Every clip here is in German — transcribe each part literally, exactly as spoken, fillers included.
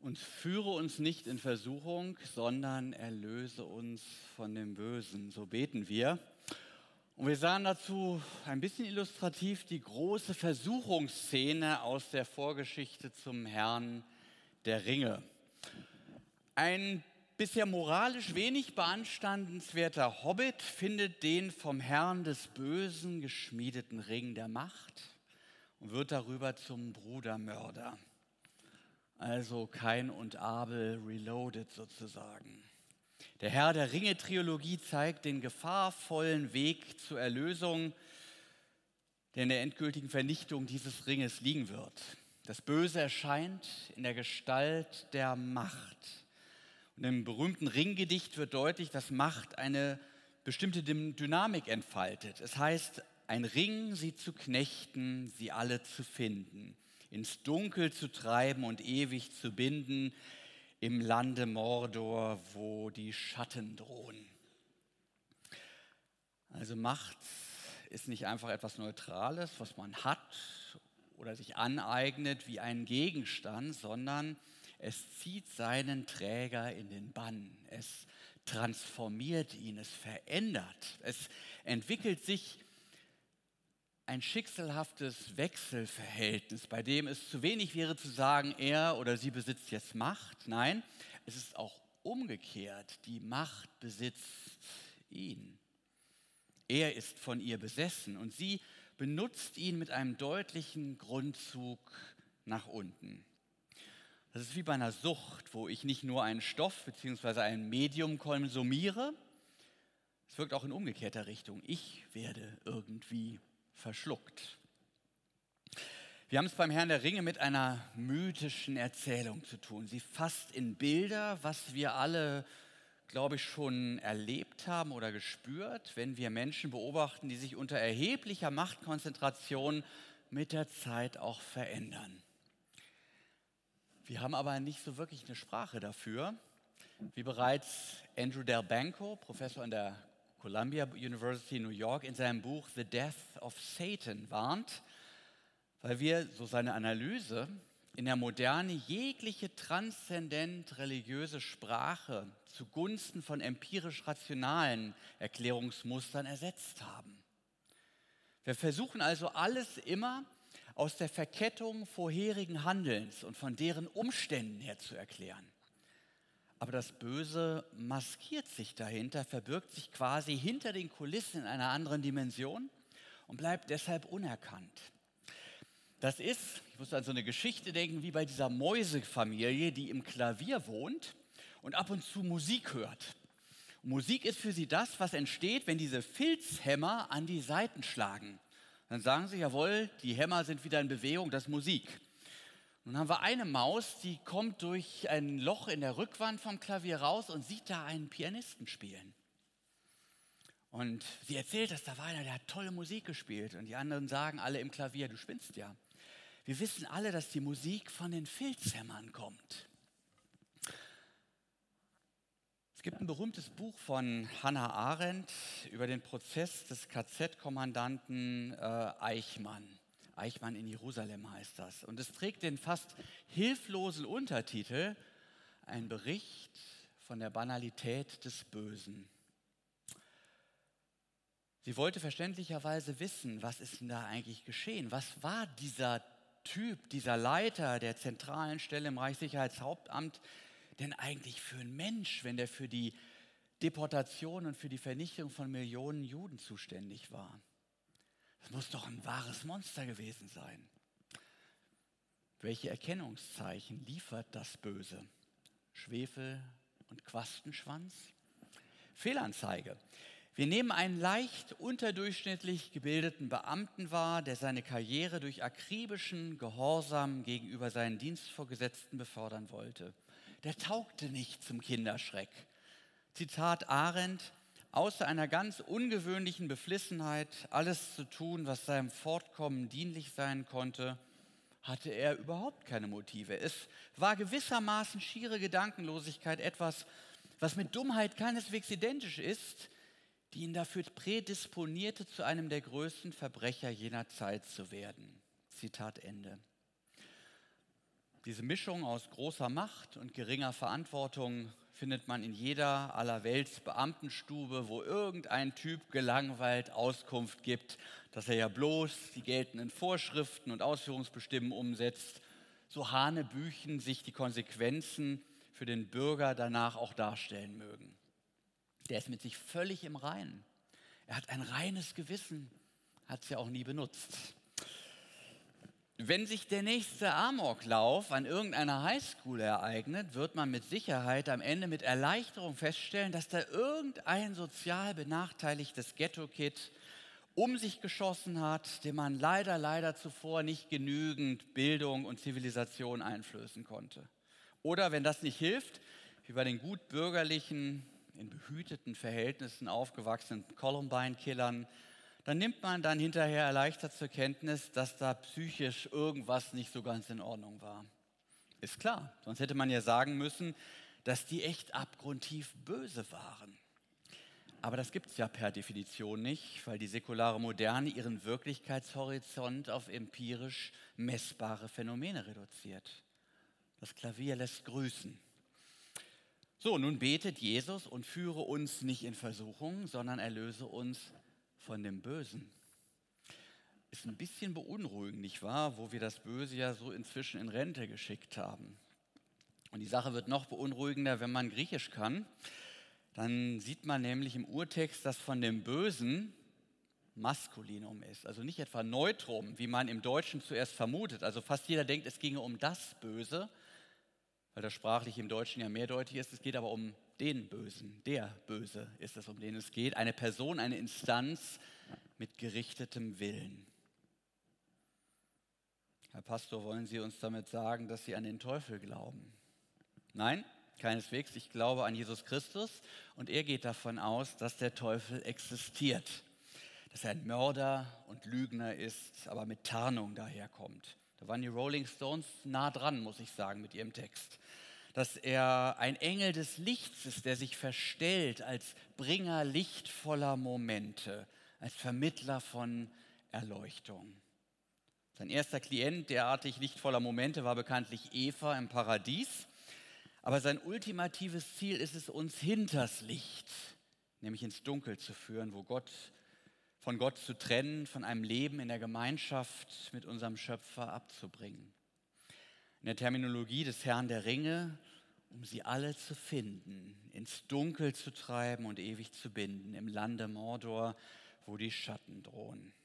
Und führe uns nicht in Versuchung, sondern erlöse uns von dem Bösen. So beten wir. Und wir sahen dazu ein bisschen illustrativ die große Versuchungsszene aus der Vorgeschichte zum Herrn der Ringe. Ein bisher moralisch wenig beanstandenswerter Hobbit findet den vom Herrn des Bösen geschmiedeten Ring der Macht und wird darüber zum Brudermörder. Also Kain und Abel reloaded sozusagen. Der Herr der Ringe-Trilogie zeigt den gefahrvollen Weg zur Erlösung, der in der endgültigen Vernichtung dieses Ringes liegen wird. Das Böse erscheint in der Gestalt der Macht. Und im berühmten Ringgedicht wird deutlich, dass Macht eine bestimmte Dynamik entfaltet. Es heißt, ein Ring, sie zu knechten, sie alle zu finden, ins Dunkel zu treiben und ewig zu binden, im Lande Mordor, wo die Schatten drohen. Also Macht ist nicht einfach etwas Neutrales, was man hat oder sich aneignet wie einen Gegenstand, sondern es zieht seinen Träger in den Bann. Es transformiert ihn, es verändert. Es entwickelt sich ein schicksalhaftes Wechselverhältnis, bei dem es zu wenig wäre zu sagen, er oder sie besitzt jetzt Macht. Nein, es ist auch umgekehrt. Die Macht besitzt ihn. Er ist von ihr besessen und sie benutzt ihn mit einem deutlichen Grundzug nach unten. Das ist wie bei einer Sucht, wo ich nicht nur einen Stoff bzw. ein Medium konsumiere, es wirkt auch in umgekehrter Richtung. Ich werde irgendwie verschluckt. Wir haben es beim Herrn der Ringe mit einer mythischen Erzählung zu tun. Sie fasst in Bilder, was wir alle, glaube ich, schon erlebt haben oder gespürt, wenn wir Menschen beobachten, die sich unter erheblicher Machtkonzentration mit der Zeit auch verändern. Wir haben aber nicht so wirklich eine Sprache dafür, wie bereits Andrew Delbanco, Professor an der Columbia University New York, in seinem Buch The Death of Satan warnt, weil wir, so seine Analyse, in der Moderne jegliche transzendent religiöse Sprache zugunsten von empirisch-rationalen Erklärungsmustern ersetzt haben. Wir versuchen also alles immer aus der Verkettung vorherigen Handelns und von deren Umständen her zu erklären. Aber das Böse maskiert sich dahinter, verbirgt sich quasi hinter den Kulissen in einer anderen Dimension und bleibt deshalb unerkannt. Das ist, ich muss an so eine Geschichte denken, wie bei dieser Mäusefamilie, die im Klavier wohnt und ab und zu Musik hört. Und Musik ist für sie das, was entsteht, wenn diese Filzhämmer an die Saiten schlagen. Dann sagen sie, jawohl, die Hämmer sind wieder in Bewegung, das ist Musik. Nun haben wir eine Maus, die kommt durch ein Loch in der Rückwand vom Klavier raus und sieht da einen Pianisten spielen. Und sie erzählt, dass da war einer, der hat tolle Musik gespielt. Und die anderen sagen alle im Klavier, du spinnst ja. Wir wissen alle, dass die Musik von den Filzhämmern kommt. Es gibt ein berühmtes Buch von Hannah Arendt über den Prozess des K Z-Kommandanten äh, Eichmann. Eichmann in Jerusalem heißt das. Und es trägt den fast hilflosen Untertitel, ein Bericht von der Banalität des Bösen. Sie wollte verständlicherweise wissen, was ist denn da eigentlich geschehen? Was war dieser Typ, dieser Leiter der zentralen Stelle im Reichssicherheitshauptamt denn eigentlich für ein Mensch, wenn der für die Deportation und für die Vernichtung von Millionen Juden zuständig war? Das muss doch ein wahres Monster gewesen sein. Welche Erkennungszeichen liefert das Böse? Schwefel und Quastenschwanz? Fehlanzeige. Wir nehmen einen leicht unterdurchschnittlich gebildeten Beamten wahr, der seine Karriere durch akribischen Gehorsam gegenüber seinen Dienstvorgesetzten befördern wollte. Der taugte nicht zum Kinderschreck. Zitat Arendt: Außer einer ganz ungewöhnlichen Beflissenheit, alles zu tun, was seinem Fortkommen dienlich sein konnte, hatte er überhaupt keine Motive. Es war gewissermaßen schiere Gedankenlosigkeit, etwas, was mit Dummheit keineswegs identisch ist, die ihn dafür prädisponierte, zu einem der größten Verbrecher jener Zeit zu werden. Zitat Ende. Diese Mischung aus großer Macht und geringer Verantwortung findet man in jeder allerwelts Beamtenstube, wo irgendein Typ gelangweilt Auskunft gibt, dass er ja bloß die geltenden Vorschriften und Ausführungsbestimmungen umsetzt, so hanebüchen sich die Konsequenzen für den Bürger danach auch darstellen mögen. Der ist mit sich völlig im Reinen. Er hat ein reines Gewissen, hat es ja auch nie benutzt. Wenn sich der nächste Amoklauf an irgendeiner Highschool ereignet, wird man mit Sicherheit am Ende mit Erleichterung feststellen, dass da irgendein sozial benachteiligtes Ghetto-Kid um sich geschossen hat, dem man leider, leider zuvor nicht genügend Bildung und Zivilisation einflößen konnte. Oder wenn das nicht hilft, wie bei den gut bürgerlichen, in behüteten Verhältnissen aufgewachsenen Columbine-Killern, dann nimmt man dann hinterher erleichtert zur Kenntnis, dass da psychisch irgendwas nicht so ganz in Ordnung war. Ist klar, sonst hätte man ja sagen müssen, dass die echt abgrundtief böse waren. Aber das gibt es ja per Definition nicht, weil die säkulare Moderne ihren Wirklichkeitshorizont auf empirisch messbare Phänomene reduziert. Das Klavier lässt grüßen. So, nun betet Jesus und führe uns nicht in Versuchung, sondern erlöse uns von dem Bösen. Ist ein bisschen beunruhigend, nicht wahr, wo wir das Böse ja so inzwischen in Rente geschickt haben. Und die Sache wird noch beunruhigender, wenn man Griechisch kann. Dann sieht man nämlich im Urtext, dass von dem Bösen Maskulinum ist. Also nicht etwa Neutrum, wie man im Deutschen zuerst vermutet. Also fast jeder denkt, es ginge um das Böse, weil das sprachlich im Deutschen ja mehrdeutig ist. Es geht aber um den Bösen, der Böse ist es, um den es geht. Eine Person, eine Instanz mit gerichtetem Willen. Herr Pastor, wollen Sie uns damit sagen, dass Sie an den Teufel glauben? Nein, keineswegs. Ich glaube an Jesus Christus und er geht davon aus, dass der Teufel existiert. Dass er ein Mörder und Lügner ist, aber mit Tarnung daherkommt. Da waren die Rolling Stones nah dran, muss ich sagen, mit ihrem Text. Dass er ein Engel des Lichts ist, der sich verstellt als Bringer lichtvoller Momente, als Vermittler von Erleuchtung. Sein erster Klient derartig lichtvoller Momente war bekanntlich Eva im Paradies. Aber sein ultimatives Ziel ist es, uns hinters Licht, nämlich ins Dunkel zu führen, wo Gott, von Gott zu trennen, von einem Leben in der Gemeinschaft mit unserem Schöpfer abzubringen. In der Terminologie des Herrn der Ringe, um sie alle zu finden, ins Dunkel zu treiben und ewig zu binden, im Lande Mordor, wo die Schatten drohen.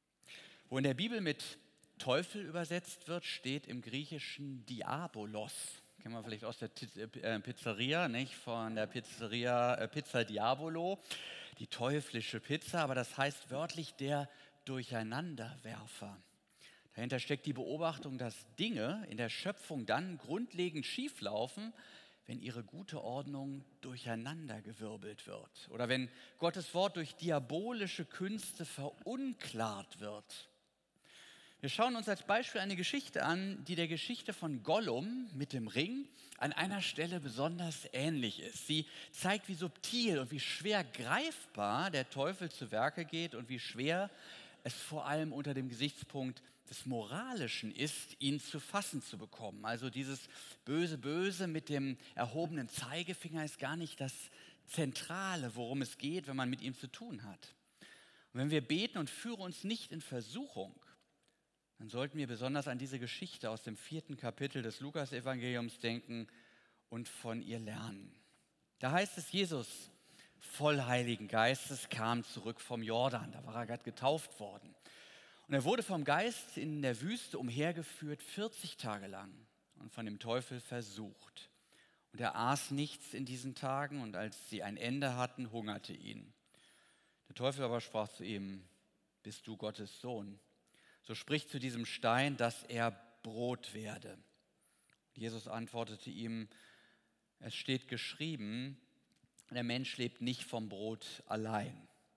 Wo in der Bibel mit Teufel übersetzt wird, steht im Griechischen Diabolos. Kennen wir vielleicht aus der Pizzeria, nicht? Von der Pizzeria Pizza Diabolo, die teuflische Pizza, aber das heißt wörtlich der Durcheinanderwerfer. Dahinter steckt die Beobachtung, dass Dinge in der Schöpfung dann grundlegend schieflaufen, wenn ihre gute Ordnung durcheinandergewirbelt wird oder wenn Gottes Wort durch diabolische Künste verunklart wird. Wir schauen uns als Beispiel eine Geschichte an, die der Geschichte von Gollum mit dem Ring an einer Stelle besonders ähnlich ist. Sie zeigt, wie subtil und wie schwer greifbar der Teufel zu Werke geht und wie schwer es vor allem unter dem Gesichtspunkt des Moralischen ist, ihn zu fassen zu bekommen. Also dieses Böse, Böse mit dem erhobenen Zeigefinger ist gar nicht das Zentrale, worum es geht, wenn man mit ihm zu tun hat. Und wenn wir beten und führe uns nicht in Versuchung, dann sollten wir besonders an diese Geschichte aus dem vierten Kapitel des Lukas-Evangeliums denken und von ihr lernen. Da heißt es, Jesus, voll Heiligen Geistes, kam zurück vom Jordan. Da war er gerade getauft worden. Und er wurde vom Geist in der Wüste umhergeführt, vierzig Tage lang und von dem Teufel versucht. Und er aß nichts in diesen Tagen und als sie ein Ende hatten, hungerte ihn. Der Teufel aber sprach zu ihm, bist du Gottes Sohn? So spricht zu diesem Stein, dass er Brot werde. Jesus antwortete ihm, es steht geschrieben, der Mensch lebt nicht vom Brot allein.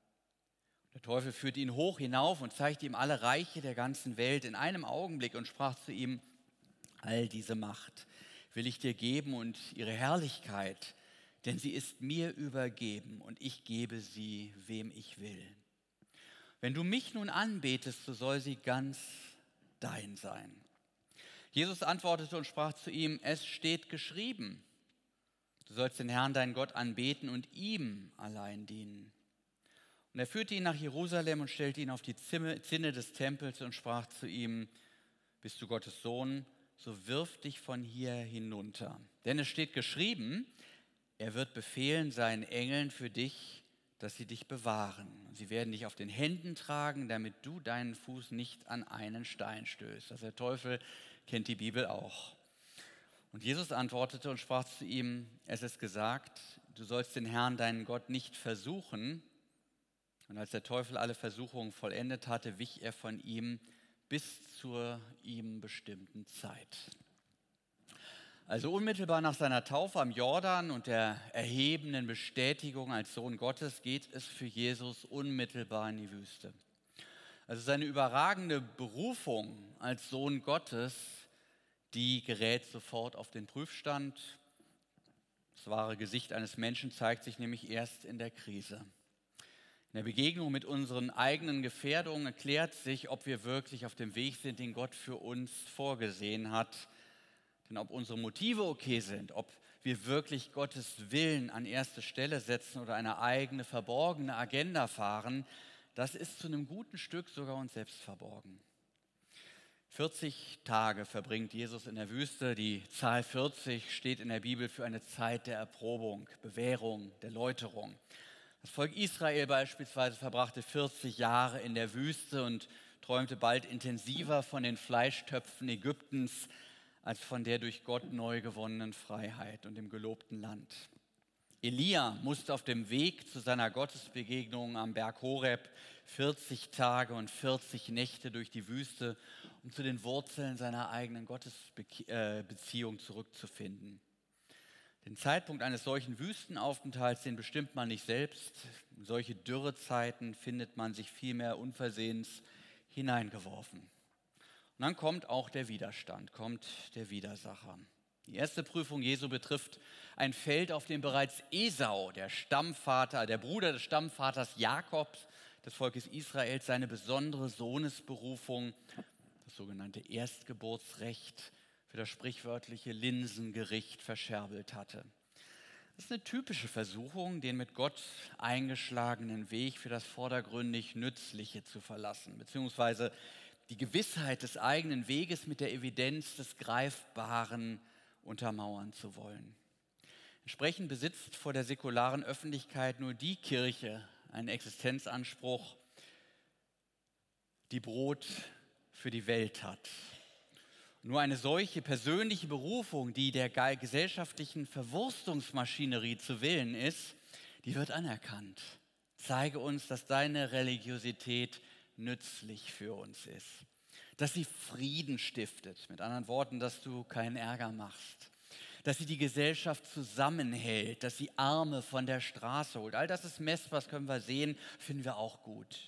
Der Teufel führte ihn hoch hinauf und zeigte ihm alle Reiche der ganzen Welt in einem Augenblick und sprach zu ihm, all diese Macht will ich dir geben und ihre Herrlichkeit, denn sie ist mir übergeben und ich gebe sie, wem ich will. Wenn du mich nun anbetest, so soll sie ganz dein sein. Jesus antwortete und sprach zu ihm, es steht geschrieben, du sollst den Herrn, deinen Gott, anbeten und ihm allein dienen. Und er führte ihn nach Jerusalem und stellte ihn auf die Zinne des Tempels und sprach zu ihm, bist du Gottes Sohn, so wirf dich von hier hinunter. Denn es steht geschrieben, er wird befehlen seinen Engeln für dich, dass sie dich bewahren. Sie werden dich auf den Händen tragen, damit du deinen Fuß nicht an einen Stein stößt. Also der Teufel kennt die Bibel auch. Und Jesus antwortete und sprach zu ihm, es ist gesagt, du sollst den Herrn, deinen Gott, nicht versuchen. Und als der Teufel alle Versuchungen vollendet hatte, wich er von ihm bis zur ihm bestimmten Zeit. Also unmittelbar nach seiner Taufe am Jordan und der erhebenden Bestätigung als Sohn Gottes geht es für Jesus unmittelbar in die Wüste. Also seine überragende Berufung als Sohn Gottes, die gerät sofort auf den Prüfstand. Das wahre Gesicht eines Menschen zeigt sich nämlich erst in der Krise. In der Begegnung mit unseren eigenen Gefährdungen erklärt sich, ob wir wirklich auf dem Weg sind, den Gott für uns vorgesehen hat. Denn ob unsere Motive okay sind, ob wir wirklich Gottes Willen an erste Stelle setzen oder eine eigene verborgene Agenda fahren, das ist zu einem guten Stück sogar uns selbst verborgen. vierzig Tage verbringt Jesus in der Wüste. Die Zahl vierzig steht in der Bibel für eine Zeit der Erprobung, Bewährung, der Läuterung. Das Volk Israel beispielsweise verbrachte vierzig Jahre in der Wüste und träumte bald intensiver von den Fleischtöpfen Ägyptens als von der durch Gott neu gewonnenen Freiheit und dem gelobten Land. Elia musste auf dem Weg zu seiner Gottesbegegnung am Berg Horeb vierzig Tage und vierzig Nächte durch die Wüste, um zu den Wurzeln seiner eigenen Gottesbeziehung zurückzufinden. Den Zeitpunkt eines solchen Wüstenaufenthalts, den bestimmt man nicht selbst. In solche Dürrezeiten findet man sich vielmehr unversehens hineingeworfen. Und dann kommt auch der Widerstand, kommt der Widersacher. Die erste Prüfung Jesu betrifft ein Feld, auf dem bereits Esau, der Stammvater, der Bruder des Stammvaters Jakobs, des Volkes Israels, seine besondere Sohnesberufung, das sogenannte Erstgeburtsrecht, für das sprichwörtliche Linsengericht verscherbelt hatte. Das ist eine typische Versuchung, den mit Gott eingeschlagenen Weg für das vordergründig Nützliche zu verlassen, beziehungsweise die Gewissheit des eigenen Weges mit der Evidenz des Greifbaren untermauern zu wollen. Entsprechend besitzt vor der säkularen Öffentlichkeit nur die Kirche einen Existenzanspruch, die Brot für die Welt hat. Nur eine solche persönliche Berufung, die der gesellschaftlichen Verwurstungsmaschinerie zu Willen ist, die wird anerkannt. Zeige uns, dass deine Religiosität nützlich für uns ist, dass sie Frieden stiftet, mit anderen Worten, dass du keinen Ärger machst, dass sie die Gesellschaft zusammenhält, dass sie Arme von der Straße holt. All das ist messbar, können wir sehen, finden wir auch gut.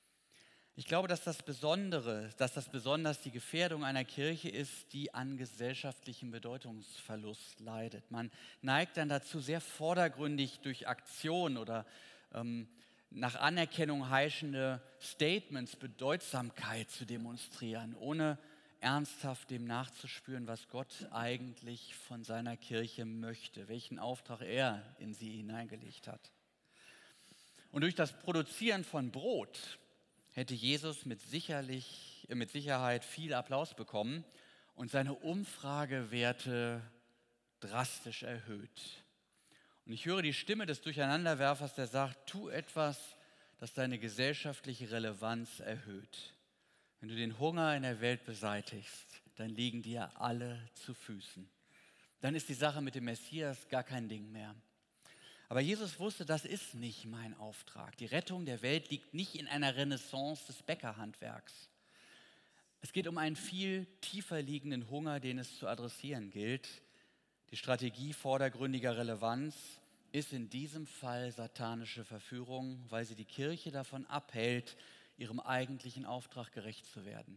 Ich glaube, dass das Besondere, dass das besonders die Gefährdung einer Kirche ist, die an gesellschaftlichem Bedeutungsverlust leidet. Man neigt dann dazu, sehr vordergründig durch Aktion oder ähm, nach Anerkennung heischende Statements Bedeutsamkeit zu demonstrieren, ohne ernsthaft dem nachzuspüren, was Gott eigentlich von seiner Kirche möchte, welchen Auftrag er in sie hineingelegt hat. Und durch das Produzieren von Brot hätte Jesus mit, sicherlich, mit Sicherheit viel Applaus bekommen und seine Umfragewerte drastisch erhöht. Und ich höre die Stimme des Durcheinanderwerfers, der sagt, tu etwas, das deine gesellschaftliche Relevanz erhöht. Wenn du den Hunger in der Welt beseitigst, dann liegen dir alle zu Füßen. Dann ist die Sache mit dem Messias gar kein Ding mehr. Aber Jesus wusste, das ist nicht mein Auftrag. Die Rettung der Welt liegt nicht in einer Renaissance des Bäckerhandwerks. Es geht um einen viel tiefer liegenden Hunger, den es zu adressieren gilt. Die Strategie vordergründiger Relevanz ist in diesem Fall satanische Verführung, weil sie die Kirche davon abhält, ihrem eigentlichen Auftrag gerecht zu werden.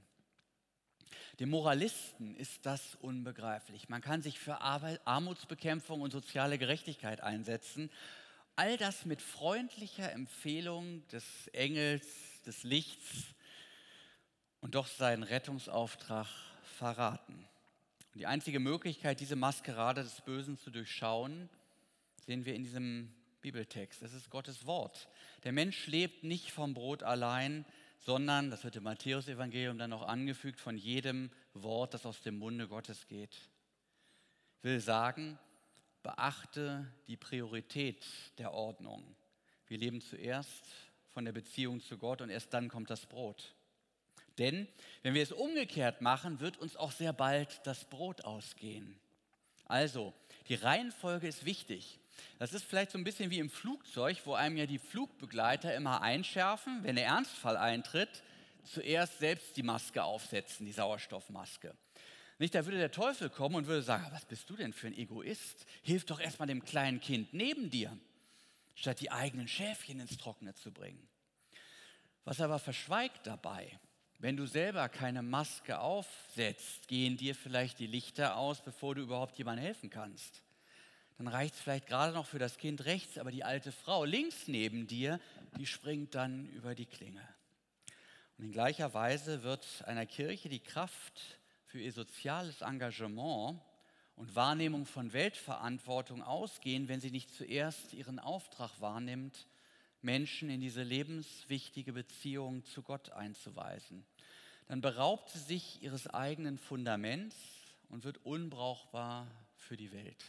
Dem Moralisten ist das unbegreiflich. Man kann sich für Armutsbekämpfung und soziale Gerechtigkeit einsetzen. All das mit freundlicher Empfehlung des Engels, des Lichts und doch seinen Rettungsauftrag verraten. Und die einzige Möglichkeit, diese Maskerade des Bösen zu durchschauen, sehen wir in diesem Bibeltext. Es ist Gottes Wort. Der Mensch lebt nicht vom Brot allein, sondern, das wird im Matthäus-Evangelium dann noch angefügt, von jedem Wort, das aus dem Munde Gottes geht. Ich will sagen, beachte die Priorität der Ordnung. Wir leben zuerst von der Beziehung zu Gott und erst dann kommt das Brot. Denn wenn wir es umgekehrt machen, wird uns auch sehr bald das Brot ausgehen. Also, die Reihenfolge ist wichtig. Das ist vielleicht so ein bisschen wie im Flugzeug, wo einem ja die Flugbegleiter immer einschärfen, wenn der Ernstfall eintritt, zuerst selbst die Maske aufsetzen, die Sauerstoffmaske. Nicht, da würde der Teufel kommen und würde sagen, was bist du denn für ein Egoist? Hilf doch erstmal dem kleinen Kind neben dir, statt die eigenen Schäfchen ins Trockene zu bringen. Was aber verschweigt dabei, wenn du selber keine Maske aufsetzt, gehen dir vielleicht die Lichter aus, bevor du überhaupt jemandem helfen kannst. Dann reicht es vielleicht gerade noch für das Kind rechts, aber die alte Frau links neben dir, die springt dann über die Klinge. Und in gleicher Weise wird einer Kirche die Kraft für ihr soziales Engagement und Wahrnehmung von Weltverantwortung ausgehen, wenn sie nicht zuerst ihren Auftrag wahrnimmt, Menschen in diese lebenswichtige Beziehung zu Gott einzuweisen. Dann beraubt sie sich ihres eigenen Fundaments und wird unbrauchbar für die Welt.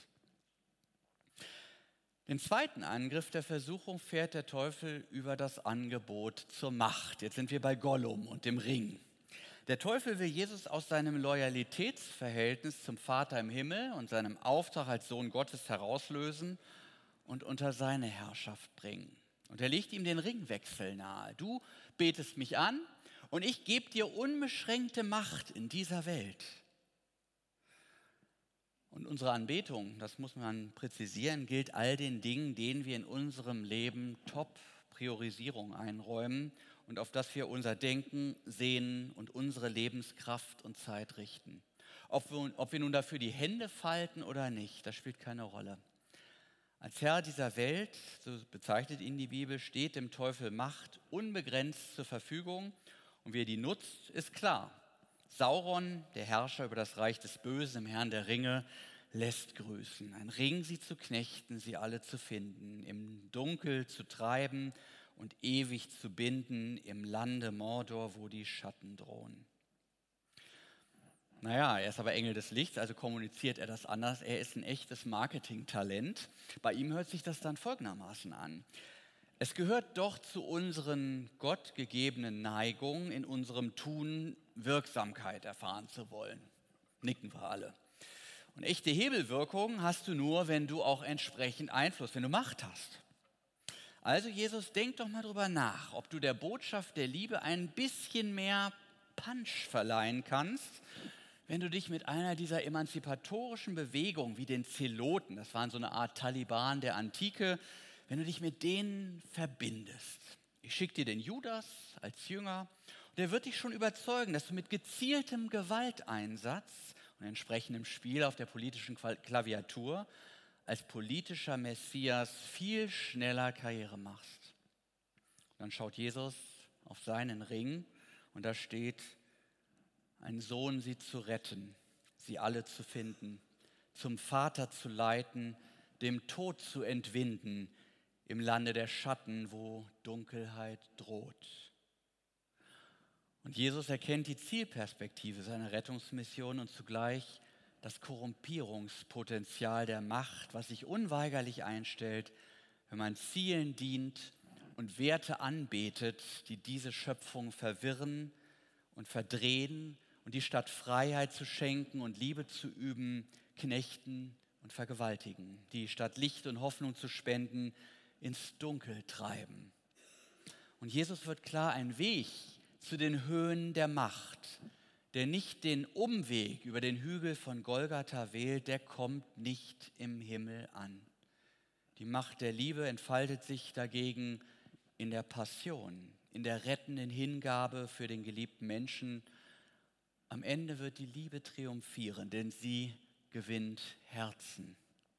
Den zweiten Angriff der Versuchung fährt der Teufel über das Angebot zur Macht. Jetzt sind wir bei Gollum und dem Ring. Der Teufel will Jesus aus seinem Loyalitätsverhältnis zum Vater im Himmel und seinem Auftrag als Sohn Gottes herauslösen und unter seine Herrschaft bringen. Und er legt ihm den Ringwechsel nahe. Du betest mich an und ich gebe dir unbeschränkte Macht in dieser Welt. Und unsere Anbetung, das muss man präzisieren, gilt all den Dingen, denen wir in unserem Leben Top-Priorisierung einräumen und auf das wir unser Denken, Sehnen und unsere Lebenskraft und Zeit richten. Ob wir, ob wir nun dafür die Hände falten oder nicht, das spielt keine Rolle. Als Herr dieser Welt, so bezeichnet ihn die Bibel, steht dem Teufel Macht unbegrenzt zur Verfügung und wie er die nutzt, ist klar. Sauron, der Herrscher über das Reich des Bösen, im Herrn der Ringe, lässt grüßen. Ein Ring, sie zu knechten, sie alle zu finden, im Dunkel zu treiben und ewig zu binden, im Lande Mordor, wo die Schatten drohen. Naja, er ist aber Engel des Lichts, also kommuniziert er das anders. Er ist ein echtes Marketingtalent. Bei ihm hört sich das dann folgendermaßen an. Es gehört doch zu unseren gottgegebenen Neigungen, in unserem Tun Wirksamkeit erfahren zu wollen. Nicken wir alle. Und echte Hebelwirkung hast du nur, wenn du auch entsprechend Einfluss, wenn du Macht hast. Also Jesus, denk doch mal drüber nach, ob du der Botschaft der Liebe ein bisschen mehr Punch verleihen kannst, wenn du dich mit einer dieser emanzipatorischen Bewegungen wie den Zeloten, das waren so eine Art Taliban der Antike, wenn du dich mit denen verbindest. Ich schicke dir den Judas als Jünger und der wird dich schon überzeugen, dass du mit gezieltem Gewalteinsatz und entsprechendem Spiel auf der politischen Klaviatur als politischer Messias viel schneller Karriere machst. Und dann schaut Jesus auf seinen Ring und da steht: Ein Sohn, sie zu retten, sie alle zu finden, zum Vater zu leiten, dem Tod zu entwinden, im Lande der Schatten, wo Dunkelheit droht. Und Jesus erkennt die Zielperspektive seiner Rettungsmission und zugleich das Korrumpierungspotenzial der Macht, was sich unweigerlich einstellt, wenn man Zielen dient und Werte anbetet, die diese Schöpfung verwirren und verdrehen und die statt Freiheit zu schenken und Liebe zu üben, knechten und vergewaltigen, die statt Licht und Hoffnung zu spenden, ins Dunkel treiben. Und Jesus wird klar, ein Weg zu den Höhen der Macht, der nicht den Umweg über den Hügel von Golgatha wählt, der kommt nicht im Himmel an. Die Macht der Liebe entfaltet sich dagegen in der Passion, in der rettenden Hingabe für den geliebten Menschen. Am Ende wird die Liebe triumphieren, denn sie gewinnt Herzen.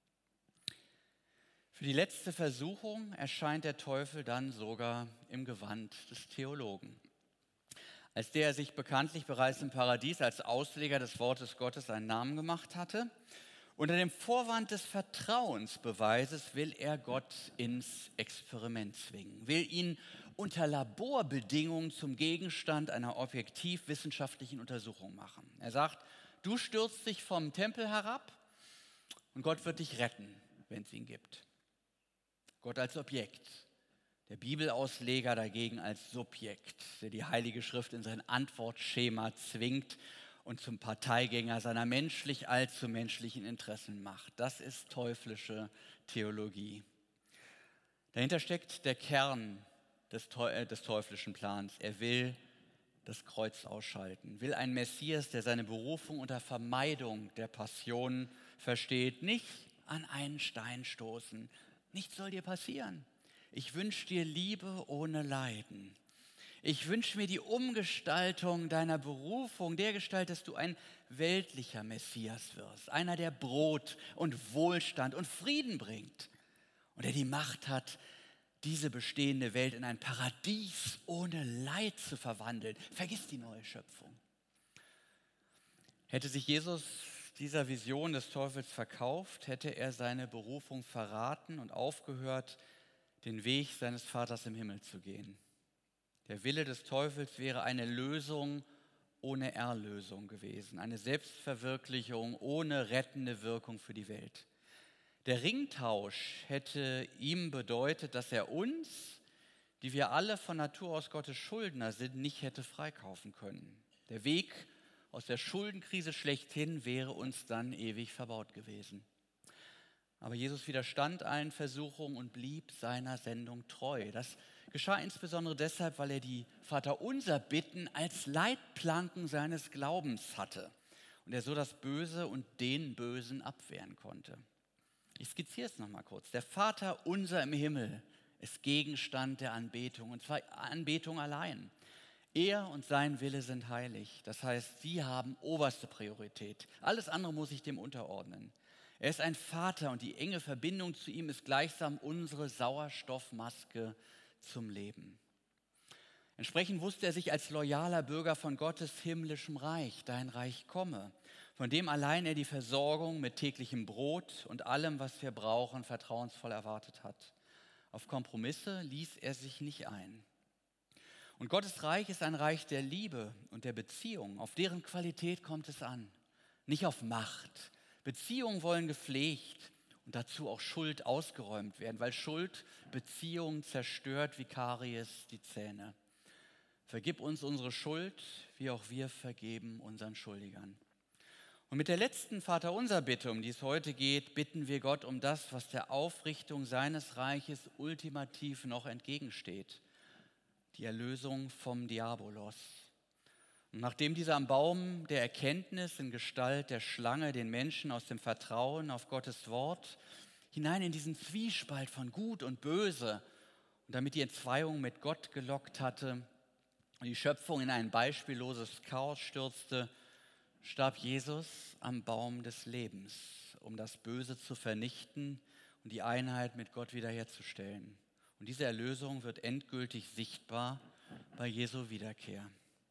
Für die letzte Versuchung erscheint der Teufel dann sogar im Gewand des Theologen. als der er sich bekanntlich bereits im Paradies als Ausleger des Wortes Gottes einen Namen gemacht hatte. Unter dem Vorwand des Vertrauensbeweises will er Gott ins Experiment zwingen, will ihn unter Laborbedingungen zum Gegenstand einer objektiv-wissenschaftlichen Untersuchung machen. Er sagt, du stürzt dich vom Tempel herab und Gott wird dich retten, wenn es ihn gibt. Gott als Objekt, der Bibelausleger dagegen als Subjekt, der die Heilige Schrift in sein Antwortschema zwingt und zum Parteigänger seiner menschlich allzu menschlichen Interessen macht. Das ist teuflische Theologie. Dahinter steckt der Kern des, äh, des teuflischen Plans. Er will das Kreuz ausschalten, will einen Messias, der seine Berufung unter Vermeidung der Passion versteht, nicht an einen Stein stoßen. Nichts soll dir passieren. Ich wünsche dir Liebe ohne Leiden. Ich wünsche mir die Umgestaltung deiner Berufung, der Gestalt, dass du ein weltlicher Messias wirst. Einer, der Brot und Wohlstand und Frieden bringt und der die Macht hat, diese bestehende Welt in ein Paradies ohne Leid zu verwandeln. Vergiss die neue Schöpfung. Hätte sich Jesus dieser Vision des Teufels verkauft, hätte er seine Berufung verraten und aufgehört, den Weg seines Vaters im Himmel zu gehen. Der Wille des Teufels wäre eine Lösung ohne Erlösung gewesen, eine Selbstverwirklichung ohne rettende Wirkung für die Welt. Der Ringtausch hätte ihm bedeutet, dass er uns, die wir alle von Natur aus Gottes Schuldner sind, nicht hätte freikaufen können. Der Weg aus der Schuldenkrise schlechthin wäre uns dann ewig verbaut gewesen. Aber Jesus widerstand allen Versuchungen und blieb seiner Sendung treu. Das geschah insbesondere deshalb, weil er die Vaterunser-Bitten als Leitplanken seines Glaubens hatte und er so das Böse und den Bösen abwehren konnte. Ich skizziere es nochmal kurz. Der Vaterunser im Himmel ist Gegenstand der Anbetung, und zwar Anbetung allein. Er und sein Wille sind heilig. Das heißt, sie haben oberste Priorität. Alles andere muss sich dem unterordnen. Er ist ein Vater und die enge Verbindung zu ihm ist gleichsam unsere Sauerstoffmaske zum Leben. Entsprechend wusste er sich als loyaler Bürger von Gottes himmlischem Reich, dein Reich komme, von dem allein er die Versorgung mit täglichem Brot und allem, was wir brauchen, vertrauensvoll erwartet hat. Auf Kompromisse ließ er sich nicht ein. Und Gottes Reich ist ein Reich der Liebe und der Beziehung. Auf deren Qualität kommt es an, nicht auf Macht. Beziehungen wollen gepflegt und dazu auch Schuld ausgeräumt werden, weil Schuld Beziehungen zerstört wie Karies die Zähne. Vergib uns unsere Schuld, wie auch wir vergeben unseren Schuldigern. Und mit der letzten Vaterunser-Bitte, um die es heute geht, bitten wir Gott um das, was der Aufrichtung seines Reiches ultimativ noch entgegensteht: die Erlösung vom Diabolos. Und nachdem dieser am Baum der Erkenntnis in Gestalt der Schlange den Menschen aus dem Vertrauen auf Gottes Wort hinein in diesen Zwiespalt von Gut und Böse und damit die Entzweiung mit Gott gelockt hatte und die Schöpfung in ein beispielloses Chaos stürzte, starb Jesus am Baum des Lebens, um das Böse zu vernichten und die Einheit mit Gott wiederherzustellen. Und diese Erlösung wird endgültig sichtbar bei Jesu Wiederkehr.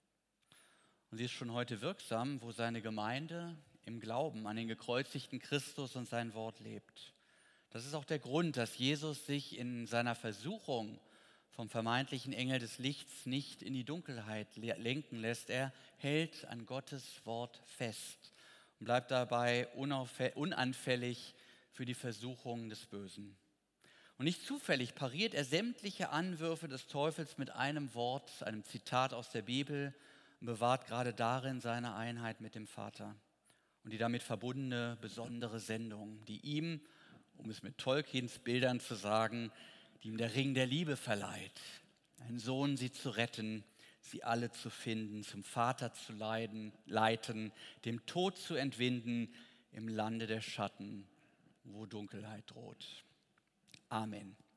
Und sie ist schon heute wirksam, wo seine Gemeinde im Glauben an den gekreuzigten Christus und sein Wort lebt. Das ist auch der Grund, dass Jesus sich in seiner Versuchung vom vermeintlichen Engel des Lichts nicht in die Dunkelheit lenken lässt. Er hält an Gottes Wort fest und bleibt dabei unanfällig für die Versuchungen des Bösen. Und nicht zufällig pariert er sämtliche Anwürfe des Teufels mit einem Wort, einem Zitat aus der Bibel, und bewahrt gerade darin seine Einheit mit dem Vater und die damit verbundene besondere Sendung, die ihm, um es mit Tolkiens Bildern zu sagen, die ihm der Ring der Liebe verleiht, einen Sohn sie zu retten, sie alle zu finden, zum Vater zu leiden, leiten, dem Tod zu entwinden, im Lande der Schatten, wo Dunkelheit droht. Amen.